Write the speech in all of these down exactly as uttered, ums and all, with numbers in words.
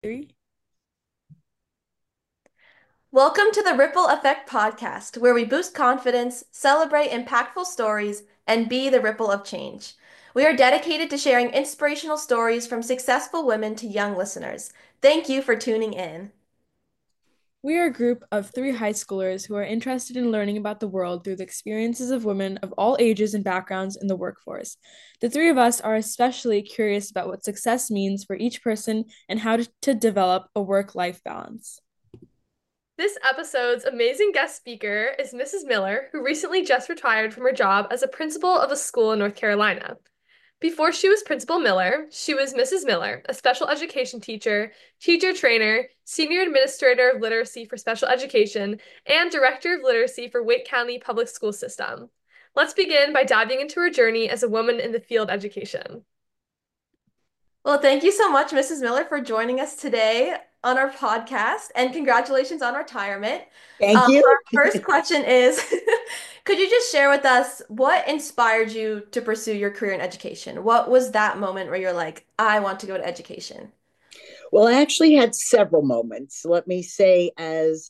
Three. Welcome to the Ripple Effect podcast, where we boost confidence, celebrate impactful stories, and be the ripple of change. We are dedicated to sharing inspirational stories from successful women to young listeners. Thank you for tuning in. We are a group of three high schoolers who are interested in learning about the world through the experiences of women of all ages and backgrounds in the workforce. The three of us are especially curious about what success means for each person and how to, to develop a work-life balance. This episode's amazing guest speaker is Missus Miller, who recently just retired from her job as a principal of a school in North Carolina. Before she was Principal Miller, she was Missus Miller, a special education teacher, teacher trainer, senior administrator of literacy for special education, and director of literacy for Wake County Public School System. Let's begin by diving into her journey as a woman in the field education. Well, thank you so much, Missus Miller, for joining us today on our podcast, and congratulations on retirement. Thank Um, you. so our first question is, could you just share with us what inspired you to pursue your career in education? What was that moment where you're like, I want to go to education? Well, I actually had several moments. Let me say, as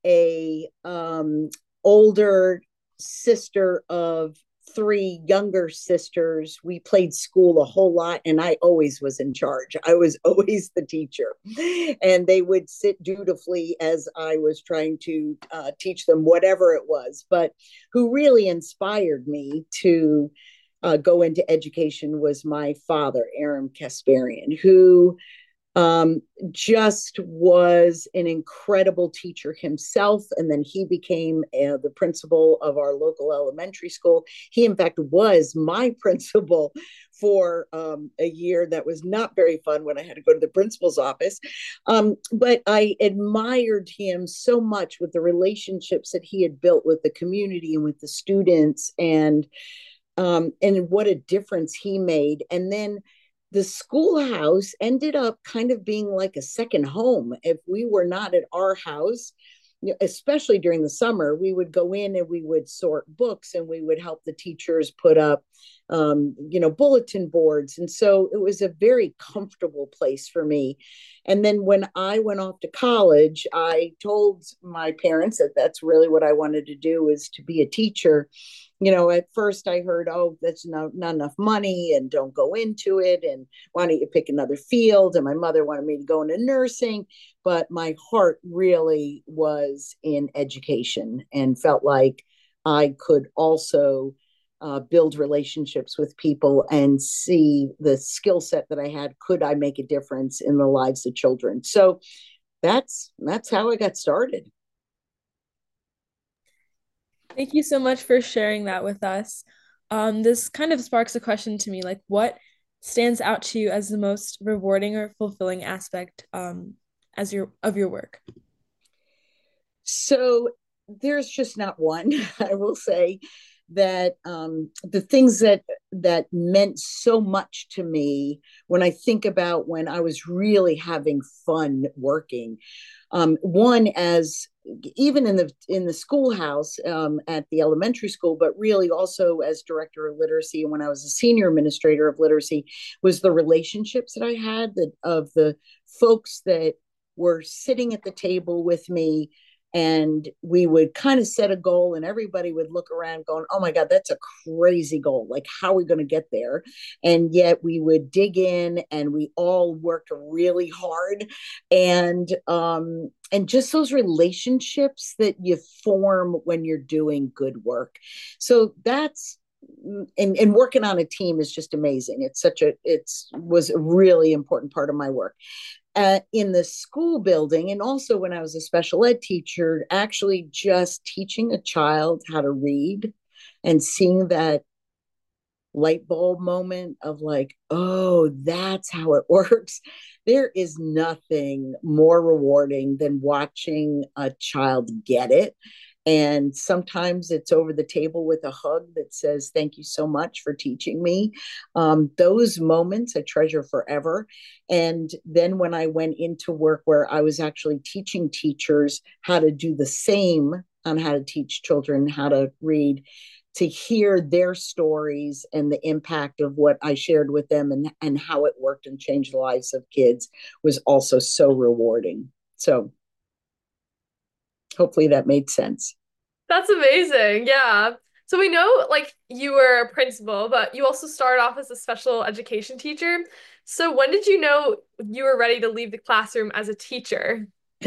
a um, older sister of three younger sisters, we played school a whole lot, and I always was in charge. I was always the teacher, and they would sit dutifully as I was trying to uh, teach them whatever it was. But who really inspired me to uh, go into education was my father, Aram Kasparian, who um, just was an incredible teacher himself. And then he became uh, the principal of our local elementary school. He, in fact, was my principal for um, a year that was not very fun when I had to go to the principal's office. Um, but I admired him so much with the relationships that he had built with the community and with the students, and um, and what a difference he made. And then the schoolhouse ended up kind of being like a second home. If we were not at our house, especially during the summer, we would go in and we would sort books, and we would help the teachers put up, um, you know, bulletin boards. And so it was a very comfortable place for me. And then when I went off to college, I told my parents that that's really what I wanted to do, is to be a teacher. You know, at first I heard, oh, that's not, not enough money and don't go into it. And why don't you pick another field? And my mother wanted me to go into nursing. But my heart really was in education, and felt like I could also uh, build relationships with people and see the skill set that I had. Could I make a difference in the lives of children? So that's that's how I got started. Thank you so much for sharing that with us. Um, this kind of sparks a question to me, like what stands out to you as the most rewarding or fulfilling aspect um, as your of your work? So there's just not one. I will say that um, the things that that meant so much to me, when I think about when I was really having fun working, um, one, as even in the in the schoolhouse, um, at the elementary school, but really also as director of literacy, and when I was a senior administrator of literacy, was the relationships that I had, that of the folks that were sitting at the table with me, and we would kind of set a goal, and everybody would look around going, oh my god, that's a crazy goal, like how are we going to get there? And yet we would dig in, and we all worked really hard. And um and just those relationships that you form when you're doing good work. So that's and, and working on a team is just amazing. It's such a it's was a really important part of my work uh, in the school building. And also when I was a special ed teacher, actually just teaching a child how to read and seeing that light bulb moment of like, oh, that's how it works. There is nothing more rewarding than watching a child get it. And sometimes it's over the table with a hug that says, thank you so much for teaching me. Um, those moments I treasure forever. And then when I went into work where I was actually teaching teachers how to do the same, on how to teach children how to read, to hear their stories and the impact of what I shared with them, and, and how it worked and changed the lives of kids was also so rewarding. So hopefully that made sense. That's amazing. Yeah. So we know like you were a principal, but you also started off as a special education teacher. So when did you know you were ready to leave the classroom as a teacher?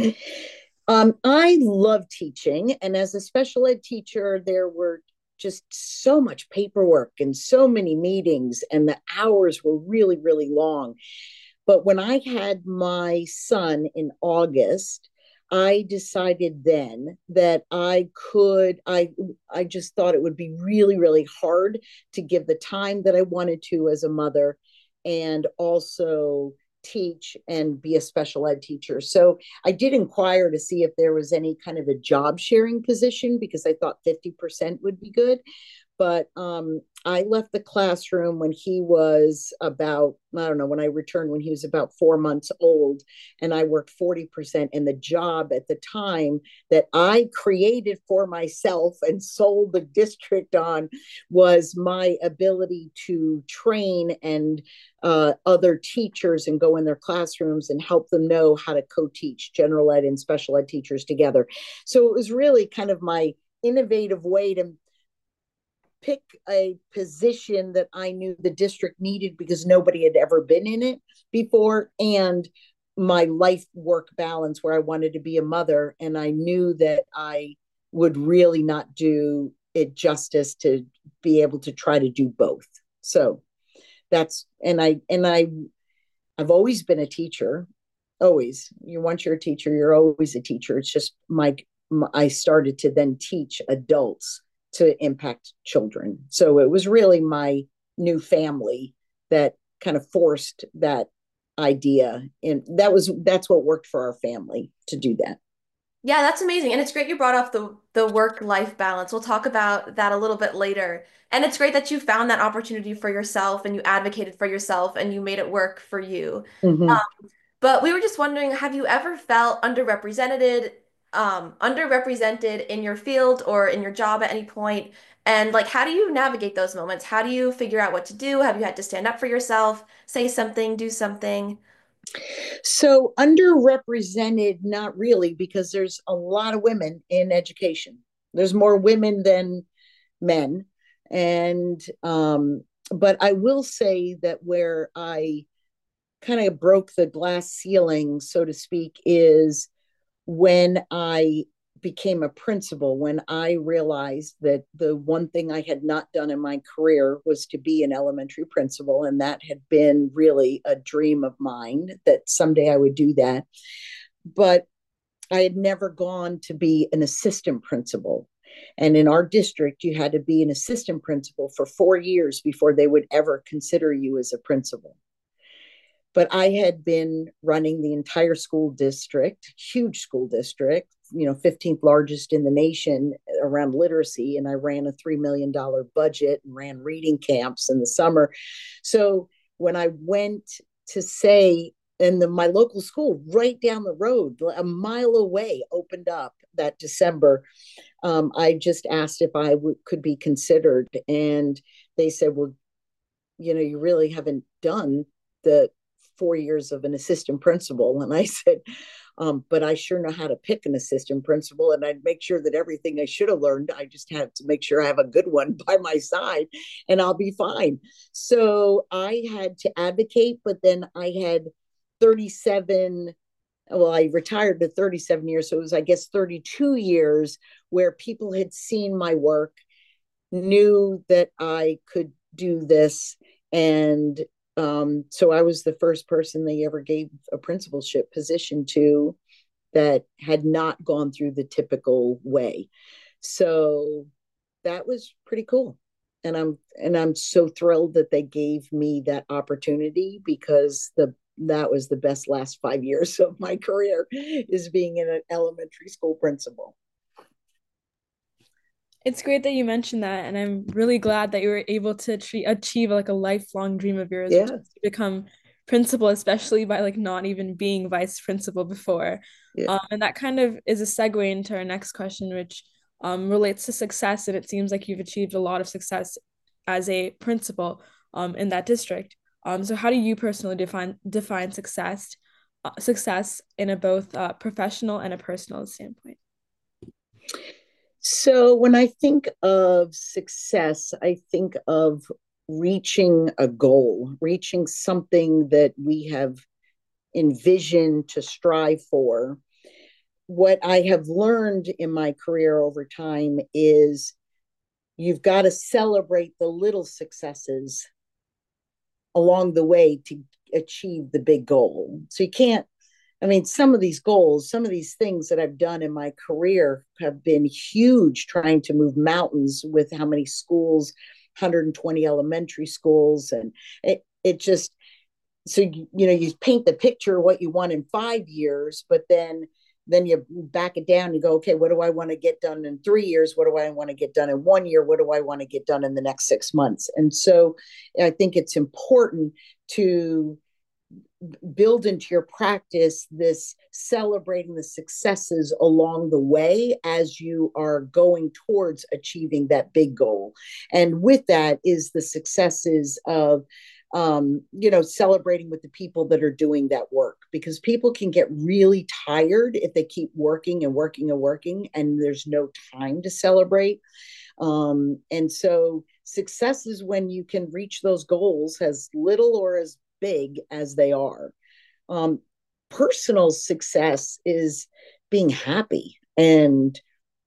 Um, I love teaching. And as a special ed teacher, there were just so much paperwork and so many meetings, and the hours were really, really long. But when I had my son in August, I decided then that I could, I, I just thought it would be really, really hard to give the time that I wanted to as a mother, and also teach and be a special ed teacher. So I did inquire to see if there was any kind of a job sharing position, because I thought fifty percent would be good. But um, I left the classroom when he was about, I don't know, when I returned when he was about four months old, and I worked forty percent. And the job at the time that I created for myself and sold the district on was my ability to train and uh, other teachers and go in their classrooms and help them know how to co-teach general ed and special ed teachers together. So it was really kind of my innovative way to pick a position that I knew the district needed because nobody had ever been in it before, and my life work balance where I wanted to be a mother. And I knew that I would really not do it justice to be able to try to do both. So that's, and I, and I, I've always been a teacher. Always. You once you're a teacher, you're always a teacher. It's just my, my I started to then teach adults to impact children. So it was really my new family that kind of forced that idea. And that was, that's what worked for our family to do that. Yeah, that's amazing. And it's great you brought up the the work-life balance. We'll talk about that a little bit later. And it's great that you found that opportunity for yourself and you advocated for yourself and you made it work for you. Mm-hmm. Um, but we were just wondering, have you ever felt underrepresented, um, underrepresented in your field or in your job at any point? And like, how do you navigate those moments? How do you figure out what to do? Have you had to stand up for yourself, say something, do something? So underrepresented, not really, because there's a lot of women in education. There's more women than men. And, um, but I will say that where I kind of broke the glass ceiling, so to speak, is when I became a principal, when I realized that the one thing I had not done in my career was to be an elementary principal. And that had been really a dream of mine that someday I would do that. But I had never gone to be an assistant principal. And in our district, you had to be an assistant principal for four years before they would ever consider you as a principal. But I had been running the entire school district, huge school district, you know, fifteenth largest in the nation around literacy. And I ran a three million dollars budget and ran reading camps in the summer. So when I went to say, and the, my local school right down the road, a mile away, opened up that December, um, I just asked if I w- could be considered. And they said, well, you know, you really haven't done the four years of an assistant principal. And I said, um, but I sure know how to pick an assistant principal, and I'd make sure that everything I should have learned, I just have to make sure I have a good one by my side and I'll be fine. So I had to advocate, but then I had thirty-seven, well, I retired to thirty-seven years. So it was, I guess, thirty-two years where people had seen my work, knew that I could do this. And um, so I was the first person they ever gave a principalship position to that had not gone through the typical way. So that was pretty cool. And I'm and I'm so thrilled that they gave me that opportunity, because the that was the best last five years of my career, is being an elementary school principal. It's great that you mentioned that, and I'm really glad that you were able to tre- achieve like a lifelong dream of yours, which Yeah. is to become principal, especially by like not even being vice principal before. Yeah. Um, and that kind of is a segue into our next question, which um, relates to success, and it seems like you've achieved a lot of success as a principal um, in that district. Um, so how do you personally define define success uh, success in a both uh, professional and a personal standpoint? So when I think of success, I think of reaching a goal, reaching something that we have envisioned to strive for. What I have learned in my career over time is you've got to celebrate the little successes along the way to achieve the big goal. So you can't, I mean, some of these goals, some of these things that I've done in my career have been huge, trying to move mountains with how many schools, one hundred twenty elementary schools. And it, it just, so, you, you know, you paint the picture of what you want in five years, but then then you back it down and go, okay, what do I want to get done in three years? What do I want to get done in one year? What do I want to get done in the next six months? And so I think it's important to build into your practice this celebrating the successes along the way as you are going towards achieving that big goal. And with that is the successes of um, you know, celebrating with the people that are doing that work, because people can get really tired if they keep working and working and working, and there's no time to celebrate. Um, and so success is when you can reach those goals, as little or as big as they are. Um, personal success is being happy and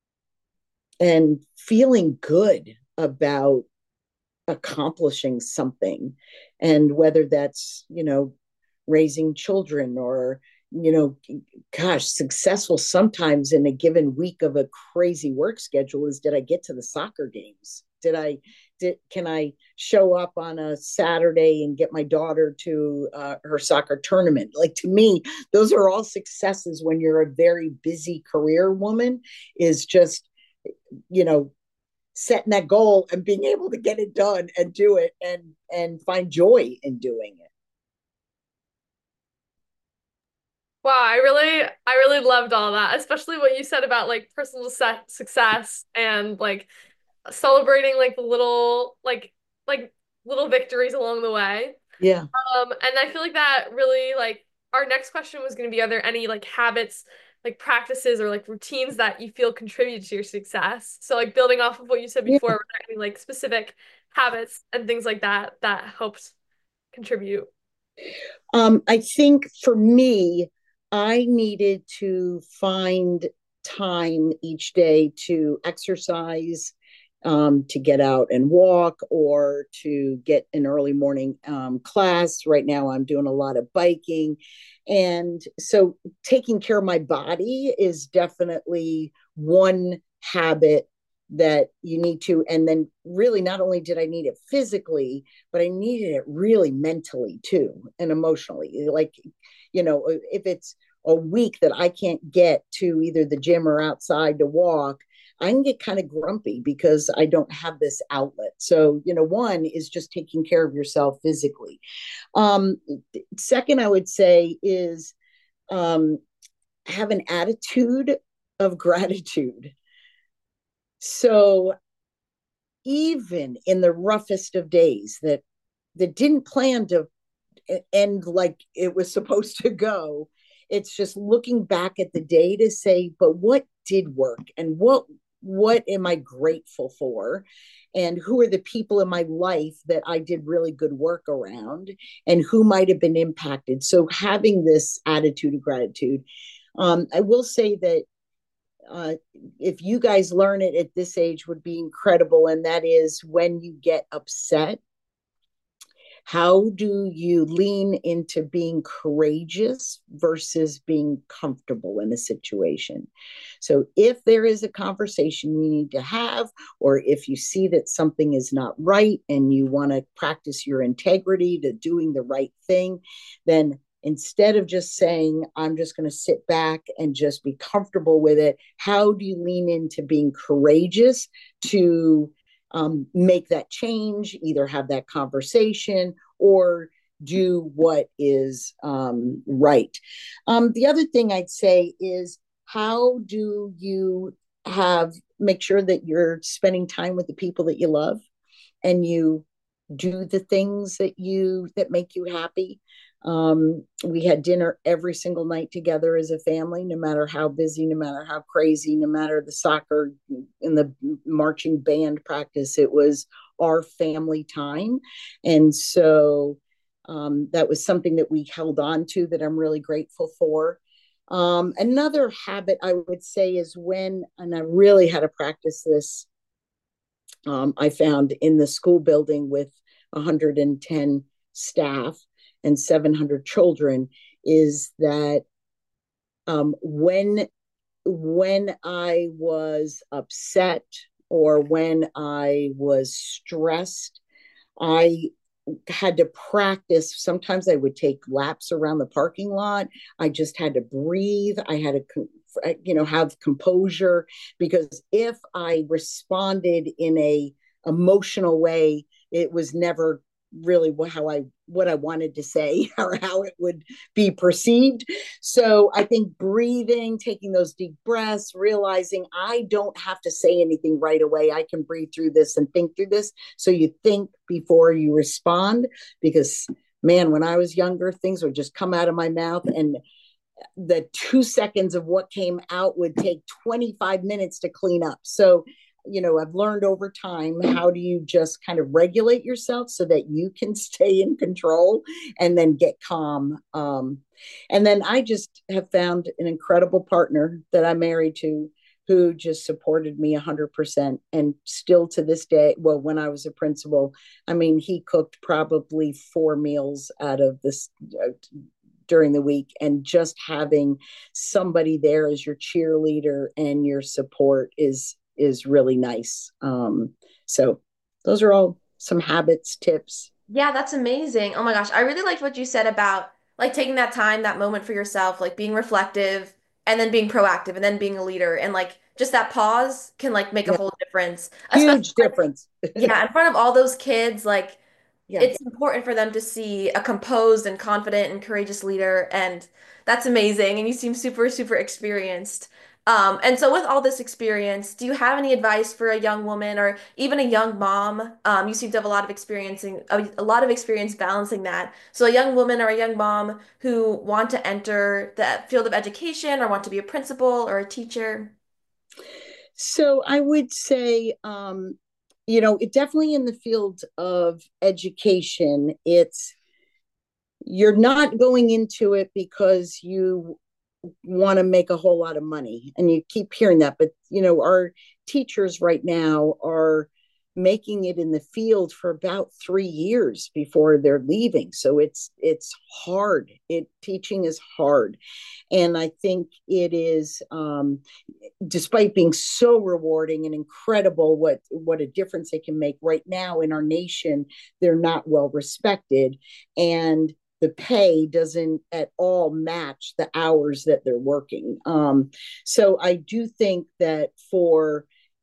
and feeling good about accomplishing something, and whether that's, you know, raising children or, you know, gosh, successful sometimes in a given week of a crazy work schedule is, did I get to the soccer games? Did I did can I show up on a Saturday and get my daughter to uh, her soccer tournament? Like, to me, those are all successes when you're a very busy career woman, is just, you know, setting that goal and being able to get it done and do it and and find joy in doing it. Wow, I really I really loved all that, especially what you said about like personal se success and like celebrating like the little like like little victories along the way. Yeah. Um, and I feel like that really like our next question was going to be, are there any like habits, like practices or like routines that you feel contribute to your success? So like building off of what you said Yeah. before, were there any like specific habits and things like that that helped contribute? Um, I think for me, I needed to find time each day to exercise, um, to get out and walk, or to get an early morning um, class. Right now, I'm doing a lot of biking. And so taking care of my body is definitely one habit that you need to. And then, really, not only did I need it physically, but I needed it really mentally too, and emotionally. Like, you know, if it's a week that I can't get to either the gym or outside to walk, I can get kind of grumpy because I don't have this outlet. So, you know, one is just taking care of yourself physically. Um, second, I would say is um, have an attitude of gratitude. So even in the roughest of days that that didn't plan to end like it was supposed to go, it's just looking back at the day to say, but what did work, and what what am I grateful for, and who are the people in my life that I did really good work around, and who might have been impacted. So having this attitude of gratitude. um, I will say that uh, if you guys learn it at this age would be incredible, and that is, when you get upset, how do you lean into being courageous versus being comfortable in a situation? So if there is a conversation you need to have, or if you see that something is not right and you want to practice your integrity to doing the right thing, then instead of just saying, I'm just going to sit back and just be comfortable with it, how do you lean into being courageous to um, make that change, either have that conversation or do what is um, right? Um, the other thing I'd say is, how do you have make sure that you're spending time with the people that you love, and you do the things that you that make you happy. Um, we had dinner every single night together as a family, no matter how busy, no matter how crazy, no matter the soccer and the marching band practice. It was our family time. And so um, that was something that we held on to that I'm really grateful for. Um, another habit I would say is when, and I really had to practice this, um, I found in the school building with one hundred ten staff and seven hundred children, is that um, when when I was upset or when I was stressed, I had to practice. Sometimes I would take laps around the parking lot. I just had to breathe. I had to, you know, have composure, because if I responded in a emotional way, it was never really how I what I wanted to say or how it would be perceived. So I think breathing, taking those deep breaths, realizing I don't have to say anything right away. I can breathe through this and think through this. So you think before you respond, because man, when I was younger, things would just come out of my mouth, and the two seconds of what came out would take twenty-five minutes to clean up. So you know, I've learned over time, how do you just kind of regulate yourself so that you can stay in control and then get calm. Um, and then I just have found an incredible partner that I'm married to, who just supported me one hundred percent. And still to this day, well, when I was a principal, I mean, he cooked probably four meals out of this uh, during the week, and just having somebody there as your cheerleader and your support is is really nice. Um, so those are all some habits, tips. Yeah, that's amazing. Oh my gosh, I really liked what you said about like taking that time, that moment for yourself, like being reflective and then being proactive and then being a leader, and like just that pause can like make a Yeah. whole difference. Especially Huge like, difference. yeah, in front of all those kids, like Yeah. it's important for them to see a composed and confident and courageous leader, and that's amazing. And you seem super, super experienced. Um, and so with all this experience, do you have any advice for a young woman or even a young mom? Um, you seem to have a lot of experiencing a, a lot of experience balancing that. So a young woman or a young mom who want to enter the field of education or want to be a principal or a teacher. So I would say, um, you know, it definitely in the field of education, it's you're not going into it because you want to make a whole lot of money, and you keep hearing that. But you know, our teachers right now are making it in the field for about three years before they're leaving. So it's it's hard. It teaching is hard, and I think it is, um, despite being so rewarding and incredible, what what a difference they can make right now in our nation. They're not well respected, and the pay doesn't at all match the hours that they're working. Um, so I do think that for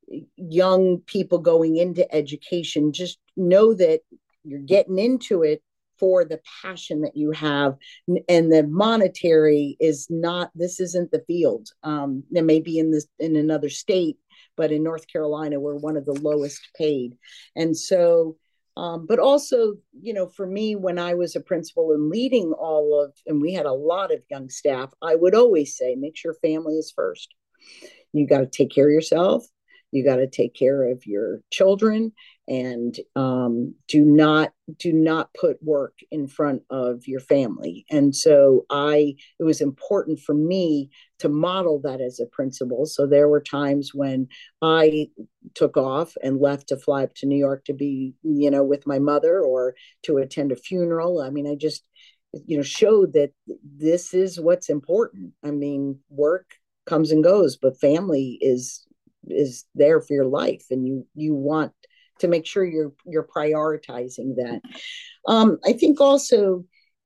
young people going into education, just know that you're getting into it for the passion that you have, and the monetary is not, this isn't the field. Um, it may be in this in another state, but in North Carolina, we're one of the lowest paid. And so um, but also, you know, for me, when I was a principal and leading all of, and we had a lot of young staff, I would always say, make sure family is first. You got to take care of yourself. You got to take care of your children, and um, do not do not put work in front of your family. And so I, it was important for me to model that as a principal. So there were times when I took off and left to fly up to New York to be, you know, with my mother, or to attend a funeral. I mean, I just, you know, showed that this is what's important. I mean, work comes and goes, but family is is there for your life, and you you want to make sure you're you're prioritizing that. Um, I think also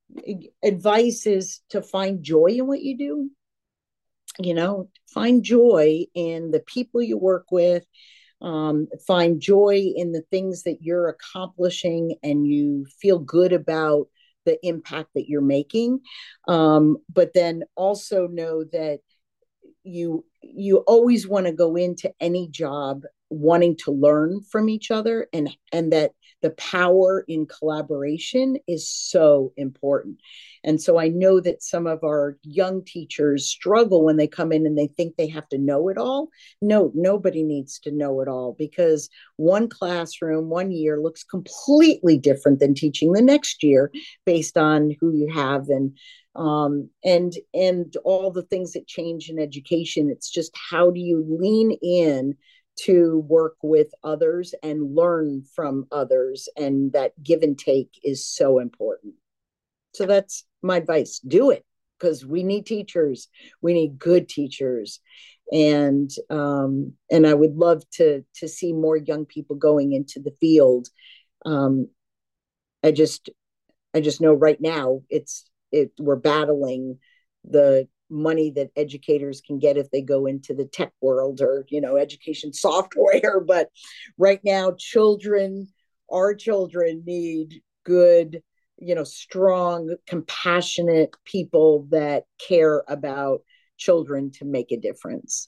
advice is to find joy in what you do. You know, find joy in the people you work with. Um, find joy in the things that you're accomplishing, and you feel good about the impact that you're making. Um, but then also know that you you always want to go into any job wanting to learn from each other, and and that the power in collaboration is so important. And so I know that some of our young teachers struggle when they come in and they think they have to know it all. No, nobody needs to know it all, because one classroom one year looks completely different than teaching the next year based on who you have, and um, and and all the things that change in education. It's just, how do you lean in to work with others and learn from others, and that give and take is so important. So that's my advice. Do it, because we need teachers. We need good teachers. And um, and I would love to to see more young people going into the field. Um, I just I just know right now it's it we're battling the money that educators can get if they go into the tech world, or, you know, education software. But right now, children, our children need good, you know, strong, compassionate people that care about children to make a difference.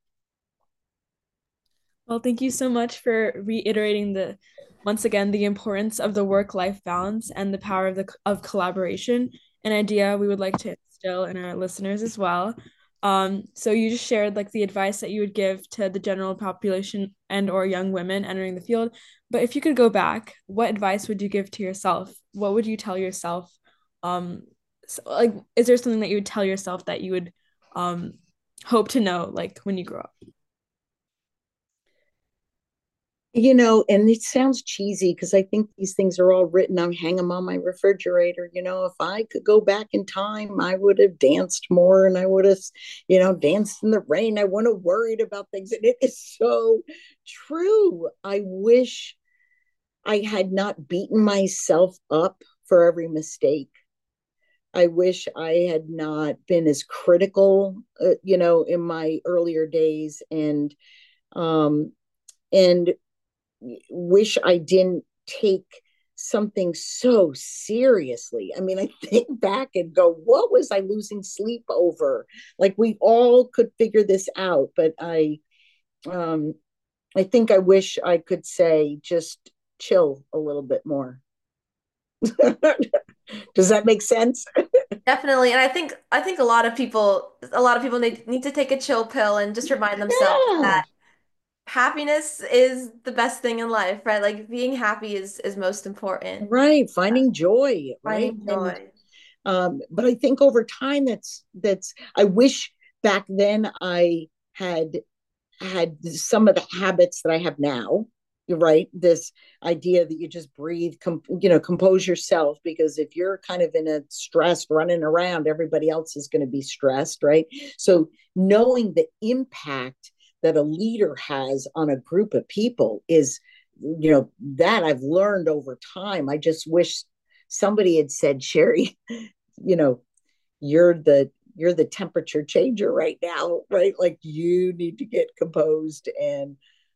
Well, thank you so much for reiterating the once again the importance of the work-life balance and the power of the of collaboration, an idea we would like to instill in our listeners as well. Um, so you just shared like the advice that you would give to the general population and or young women entering the field. But if you could go back, what advice would you give to yourself? What would you tell yourself? Um, so, like, is there something that you would tell yourself that you would um hope to know, like, when you grow up? You know, and it sounds cheesy because I think these things are all written. I'm hang them on my refrigerator. You know, if I could go back in time, I would have danced more, and I would have, you know, danced in the rain. I wouldn't have worried about things. And it is so true. I wish I had not beaten myself up for every mistake. I wish I had not been as critical, uh, you know, in my earlier days, and um, and wish I didn't take something so seriously. I mean, I think back and go, what was I losing sleep over? Like, we all could figure this out, but I um I think I wish I could say, just chill a little bit more. Does that make sense? Definitely. And I think I think a lot of people a lot of people need need to take a chill pill and just remind themselves Yeah. that happiness is the best thing in life, right? Like being happy is is most important. Right. Finding joy, right? Finding And joy. um, but I think over time, that's that's I wish back then I had had some of the habits that I have now. You're right. This idea that you just breathe, com- you know, compose yourself, because if you're kind of in a stress running around, everybody else is going to be stressed, right? So knowing the impact that a leader has on a group of people is, you know, that I've learned over time. I just wish somebody had said, Sherry, you know, you're the you're the temperature changer right now, right? Like, you need to get composed. And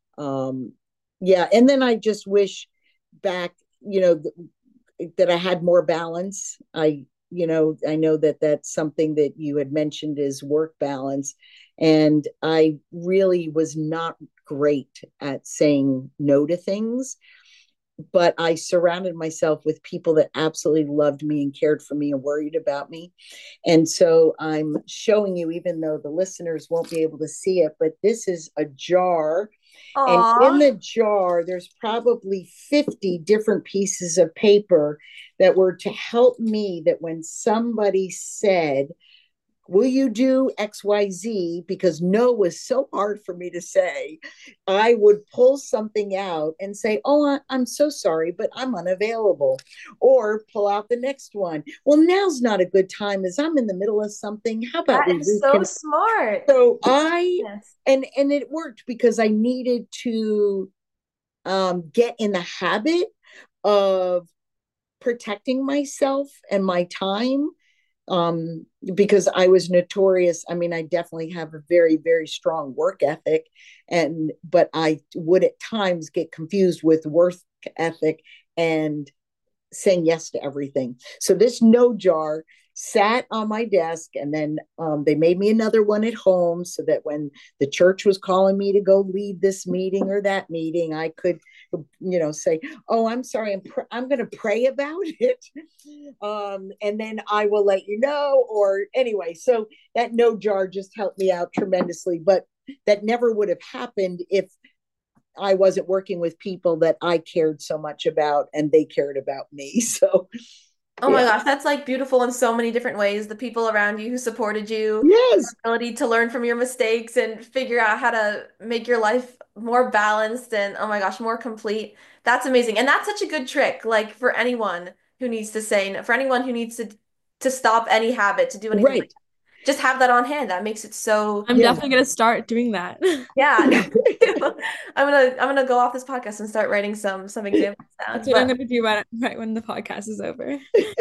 um yeah, and then I just wish back, you know, th- that I had more balance. I, you know, I know that that's something that you had mentioned, is work balance. And I really was not great at saying no to things, but I surrounded myself with people that absolutely loved me and cared for me and worried about me. And so I'm showing you, even though the listeners won't be able to see it, but this is a jar. And in Aw. the jar, there's probably fifty different pieces of paper that were to help me, that when somebody said, will you do X Y Z? Because no was so hard for me to say, I would pull something out and say, oh, I, I'm so sorry, but I'm unavailable. Or pull out the next one. Well, now's not a good time, as I'm in the middle of something. How about That we is so reconnect? smart. So I, Yes. and, and it worked because I needed to um, get in the habit of protecting myself and my time, um, because I was notorious. I mean, I definitely have a very, very strong work ethic, and but I would at times get confused with work ethic and saying yes to everything. So this no jar sat on my desk, and then um, they made me another one at home so that when the church was calling me to go lead this meeting or that meeting, I could, you know, say, oh, I'm sorry, I'm, pr- I'm going to pray about it. Um, and then I will let you know. Or anyway, so that no jar just helped me out tremendously. But that never would have happened if I wasn't working with people that I cared so much about and they cared about me. So, Oh my yeah. gosh, that's like beautiful in so many different ways. The people around you who supported you, the Yes. ability to learn from your mistakes and figure out how to make your life more balanced and oh my gosh, more complete. That's amazing. And that's such a good trick, like for anyone who needs to say, for anyone who needs to to stop any habit, to do anything like Right. that. Just have that on hand. That makes it so I'm Yeah. definitely gonna start doing that. yeah. I'm gonna I'm gonna go off this podcast and start writing some some examples down. That's what I'm But gonna do right, right when the podcast is over.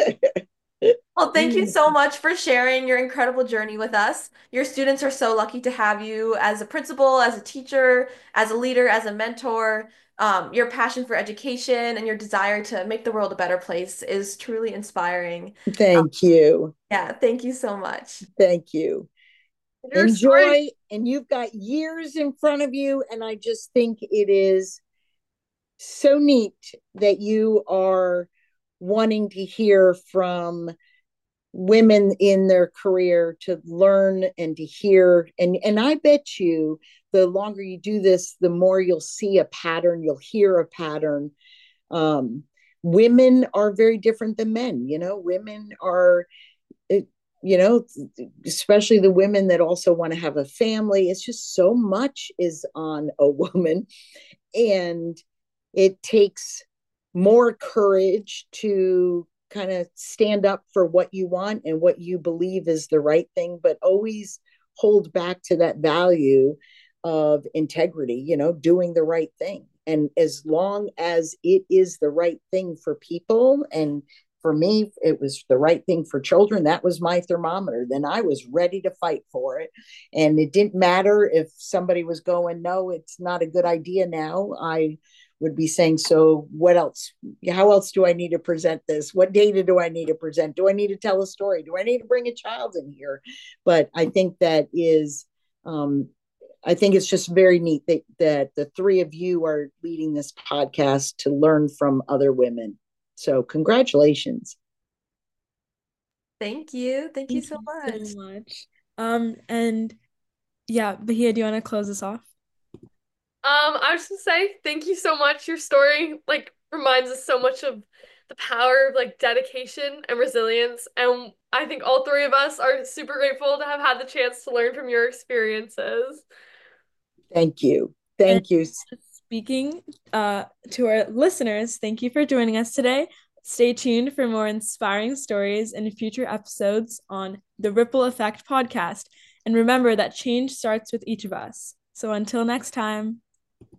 well, thank you so much for sharing your incredible journey with us. Your students are so lucky to have you as a principal, as a teacher, as a leader, as a mentor. Um, your passion for education and your desire to make the world a better place is truly inspiring. Um, Thank you. yeah, thank you so much. Thank you. Your story. Enjoy, and you've got years in front of you. And I just think it is so neat that you are wanting to hear from women in their career, to learn and to hear. And, and I bet you the longer you do this, the more you'll see a pattern, you'll hear a pattern. Um, women are very different than men. You know, women are, you know, especially the women that also want to have a family. It's just so much is on a woman. And it takes more courage to kind of stand up for what you want and what you believe is the right thing, but always hold back to that value of integrity, you know, doing the right thing. And as long as it is the right thing for people, and for me, it was the right thing for children, that was my thermometer. Then I was ready to fight for it. And it didn't matter if somebody was going, no, it's not a good idea now. I would be saying, so what else? How else do I need to present this? What data do I need to present? Do I need to tell a story? Do I need to bring a child in here? But I think that is, um, I think it's just very neat that, that the three of you are leading this podcast to learn from other women. So congratulations. Thank you. Thank, Thank you so you much. so much. Um, and yeah, Bahia, do you want to close this off? Um, I was just gonna say thank you so much. Your story like reminds us so much of the power of like dedication and resilience, and I think all three of us are super grateful to have had the chance to learn from your experiences. Thank you. And Thank you. speaking uh, to our listeners, thank you for joining us today. Stay tuned for more inspiring stories in future episodes on the Ripple Effect podcast. And remember that change starts with each of us. So until next time.